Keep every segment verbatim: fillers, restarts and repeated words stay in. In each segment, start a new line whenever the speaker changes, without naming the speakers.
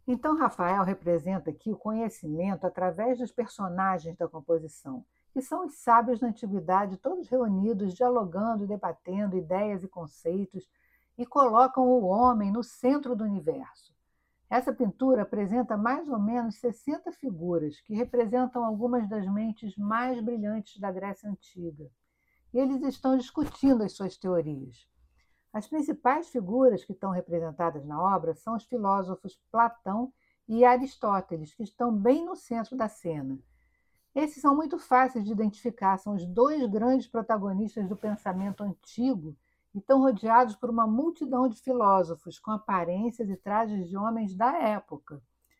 Então, Rafael representa aqui o conhecimento através dos personagens da composição, que são os sábios da antiguidade, todos reunidos, dialogando, debatendo ideias e conceitos, e colocam o homem no centro do universo. Essa pintura apresenta mais ou menos sessenta figuras, que representam algumas das mentes mais brilhantes da Grécia Antiga. E eles estão discutindo as suas teorias. As principais figuras que estão representadas na obra são os filósofos Platão e Aristóteles, que estão bem no centro da cena. Esses são muito fáceis de identificar, são os dois grandes protagonistas do pensamento antigo e estão rodeados por uma multidão de filósofos com aparências e trajes de homens da época.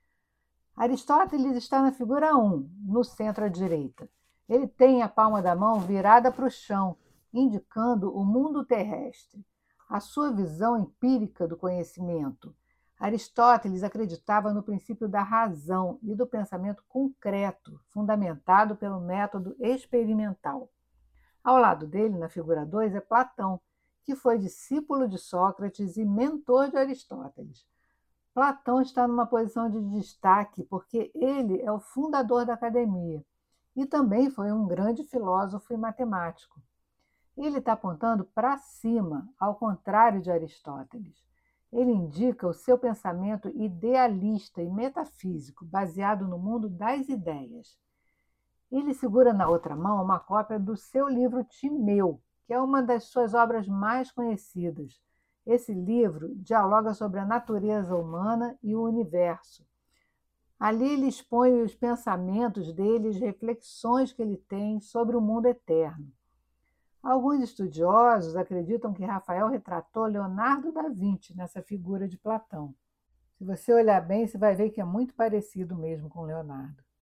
Aristóteles está na figura um, no centro à direita. Ele tem a palma da mão virada para o chão, indicando o mundo terrestre, a sua visão empírica do conhecimento. Aristóteles acreditava no princípio da razão e do pensamento concreto, fundamentado pelo método experimental. Ao lado dele, na figura dois, é Platão, que foi discípulo de Sócrates e mentor de Aristóteles. Platão está numa posição de destaque porque ele é o fundador da academia e também foi um grande filósofo e matemático. Ele está apontando para cima, ao contrário de Aristóteles. Ele indica o seu pensamento idealista e metafísico, baseado no mundo das ideias. Ele segura na outra mão uma cópia do seu livro Timeu, que é uma das suas obras mais conhecidas. Esse livro dialoga sobre a natureza humana e o universo. Ali ele expõe os pensamentos dele, as reflexões que ele tem sobre o mundo eterno. Alguns estudiosos acreditam que Rafael retratou Leonardo da Vinci nessa figura de Platão. Se você olhar bem, você vai ver que é muito parecido mesmo com Leonardo.